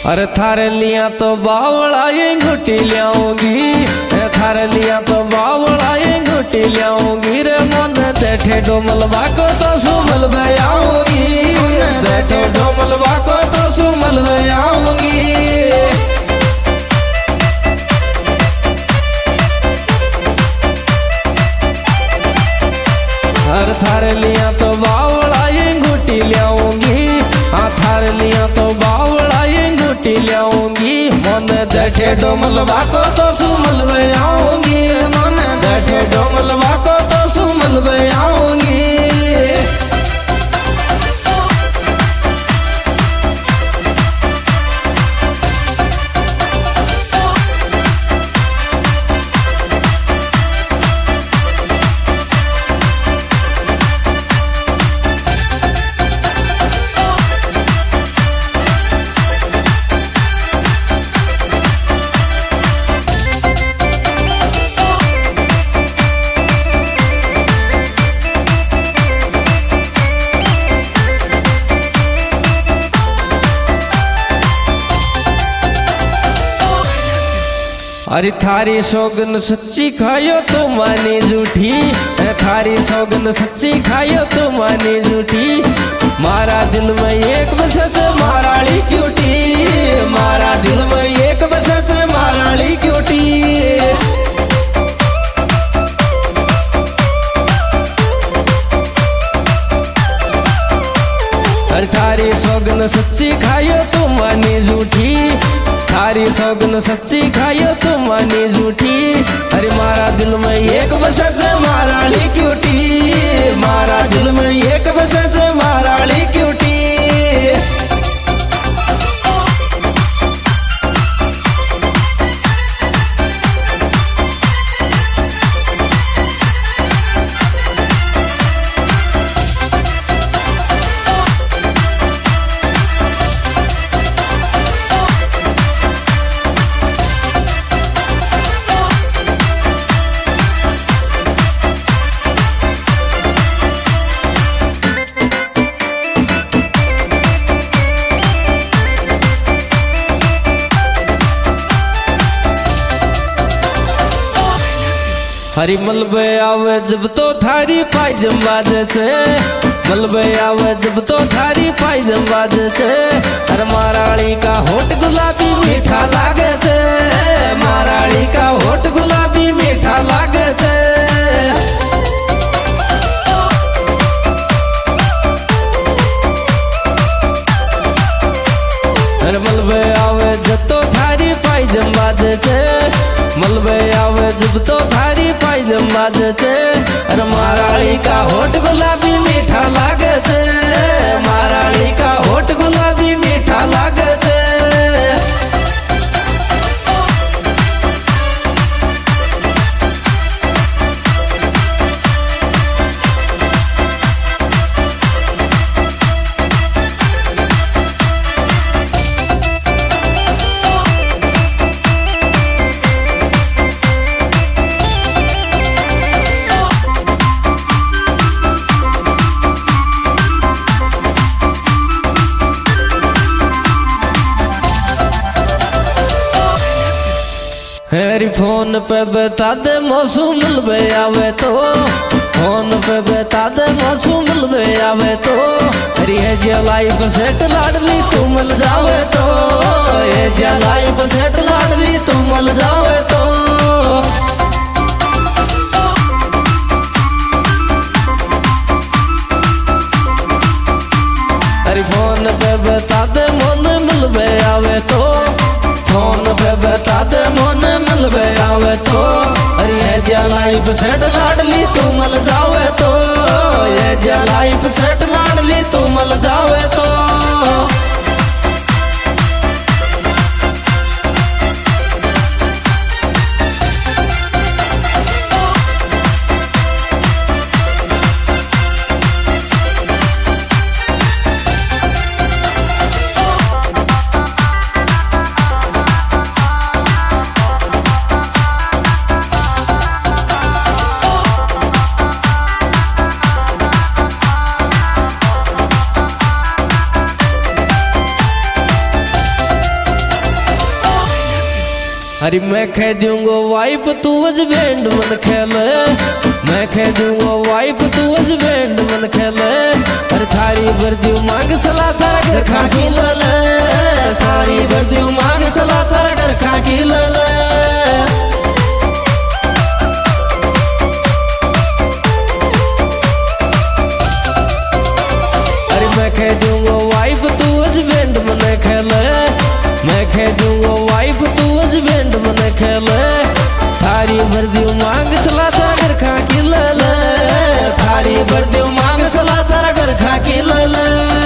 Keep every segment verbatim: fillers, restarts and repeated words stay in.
अरे थारे लिया तो बावड़ा ये घुटी लाऊंगी, थारे लिया तो बावड़ा ये घुटी लाऊंगी रे मन बैठे डोमलबा को तो सुमल बयाऊंगी, बैठे डोमलबा को तो सुमल बयाऊंगी। हर थारे लिया तो बावड़ा ये घुटी लाऊंगी, हाँ थारे लिया तो बावड़ा ये घुटी लाऊंगी मन बैठे डोमलबा को तो सुमल बयाऊंगी, मन बैठे डोमलबा को तो सुमल बयाऊंगी। अरे थारी सौगन सच्ची खायो तो मानी झूठी, थारी सौगन सच्ची खायो तो मानी झूठी। मारा दिल में एक बसत माराली क्यूटी, मारा दिल में एक बसत माराली क्यूटी। अरे थारी सौगन सच्ची खायो तो मानी झूठी, थारी सौगन सच्ची खायो तो मानी झूठी। अरे मारा दिल में एक बसत माराली क्यूटी, मारा दिल में एक बसत माराली क्यूटी। हरी मलबे आवे जब तो थारी पायजम बाजे से, मलबे आवे जब तो थारी पायजम बाजे से। अरे माराली का होठ गुलाबी मीठा लागे छे, माराली का होठ गुलाबी मीठा लागे छे। अरे मलबे आवे जब तो थारी पायजम बाजे छे, मलबे आवे जब तो थारी पायजम बाजे छे। अरे माराली का होठ गुलाबी मीठा लागे छे, माराली का होठ गुलाबी मीठा लागे छे। हेरी फोन पे बता दे मौसम मिलबे आवे तो, फोन पे बता दे मौसम मिलबे आवे तो। अरे ये जे लाइफ सेट लाडली तू मिल जावे तो, ये जे लाइफ सेट लाडली तू मिल जावे तो। अरे फोन पे बता दे मन मिलबे आवे तो, फोन पे बता दे मन मिलबे आवे तो। अरे ये जे लाइफ सेट लाडली तू मिल जावे तो, ये जे लाइफ सेट लाडली तू मिल जावे तो। अरे मैं कह दूंगा वाइफ तू हस्बैंड मन खेले, मैं कह दूंगा वाइफ तू हस्बैंड मन खेले। अरे थारी भर दू मांग सला तारा घर खाकी लले, सारी भर दू मांग सला तारा घर खाकी लले। अरे मैं कह दूंगा वाइफ तू हस्बैंड मन खेले, मैं कह दूंगा वाइफ तू हस्बैंड मन खेले। थारी भर दू मांग चला तारा घर खाकी लले, थारी भर दू मांग चला तारा घर खाकी लले।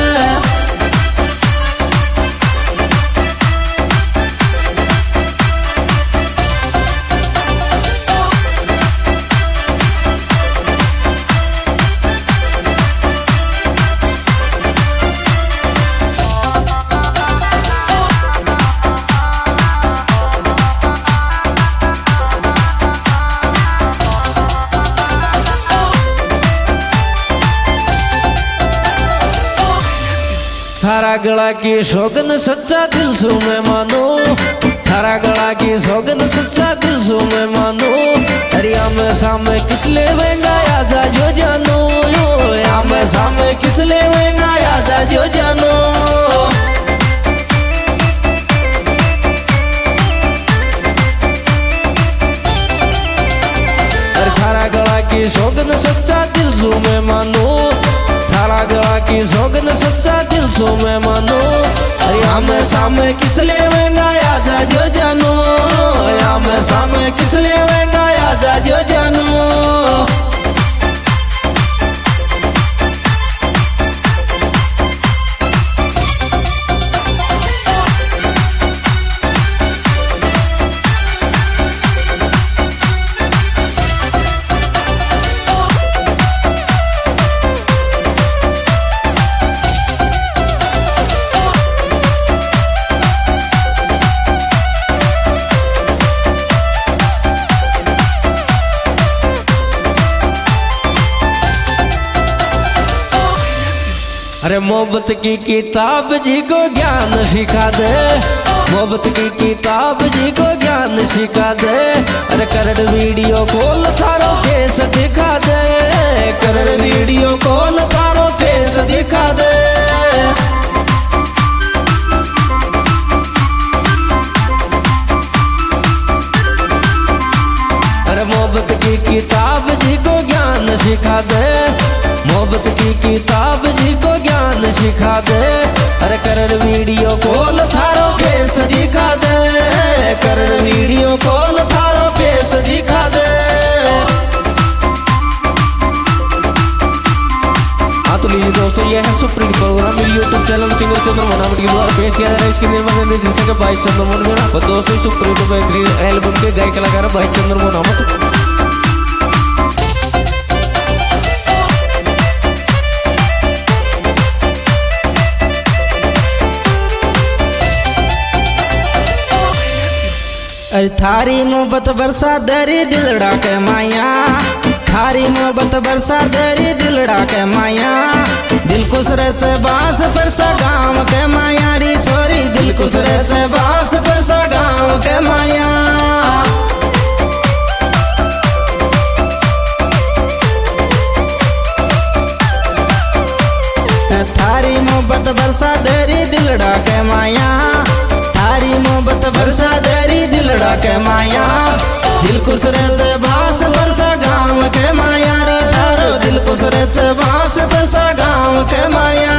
थारा गला की सौगन सच्चा दिल सो मैं मानो, थारा गला की सौगन सच्चा दिल सो मैं मानो। अरे आमे सामे किस ले वेंगा आजा जो जानो, आमे सामे किस ले वेंगा आजा जो जानो। अरे थारा गला की सौगन सच्चा दिल सो मैं मानो, थारा गला की सौगन सच्चा दिल सो मैं मानो। अरे आमे सामे किस ले वेंगा आजा जो जानो, आमे सामे किस ले वेंगा आजा जो जानो। अरे मोहब्बत की किताब जी को ज्ञान सिखा दे, मोहब्बत की किताब जी को ज्ञान सिखा दे। अरे करड़ वीडियो कॉल थारो फेस दिखा दे, करड़ वीडियो कॉल थारो फेस दिखा दे। अरे मोहब्बत की किताब जी को ज्ञान सिखा दे, मोहब्बत की किताब जी को ज्ञान सिखा दे। अरे करर वीडियो कॉल थारो फेस दिखा दे, करर वीडियो कॉल थारो फेस दिखा दे। हाँ तो लीजिए दोस्तों, यह है सुप्रीम प्रोग्राम मेरे YouTube channel singer Chandra Monawat के द्वारा पेश किया जा रहा है। इसके निर्माण निर्देशक है भाई चंद्र मोनावट और दोस्तों सुप्रीम बेहतरीन एल्बम के गायक कलाकार भाई चंद्र मोनावट। अरे थारी मोहब्बत बरसा दरी दिलड़ा के माया, थारी मोहब्बत बरसा दरी दिलड़ा के माया। दिल खुश रहे बास बरसा गाँव के माया री छोरी, दिल खुश रहे बास बरसा गाँव के माया। थारी मोहब्बत बरसा दरी दिलड़ा के माया, थारी मोहब्बत बरसा दरी दिलड़ा के माया। दिल खुश रहे बास बरसा गाँव के माया रे थारो, दिल खुश रहे बास बरसा गाँव के माया।